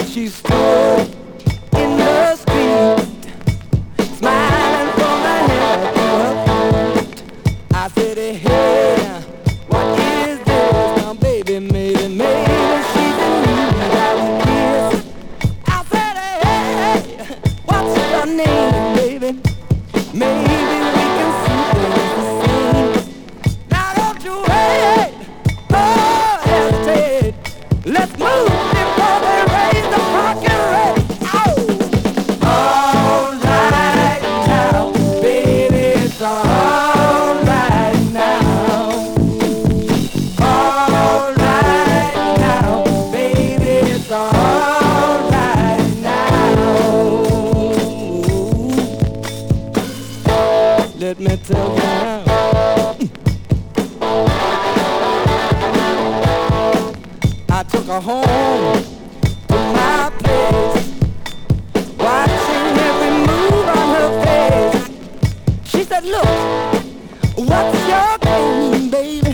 she stood in the street, smiling from her head to her feet. I said, hey, what is this? Now, baby, maybe she's in need of a kiss. I said, hey, what's your name, baby? Maybe we can see things the same. Now, don't you wait, oh, hesitate. Let's move before they raise the fucking rate. Oh! All right now, baby, it's all right now. All right now, baby, it's all right now. Let me tell you now. I took her home to my place, watching every move on her face. She said, look, what's your game, baby?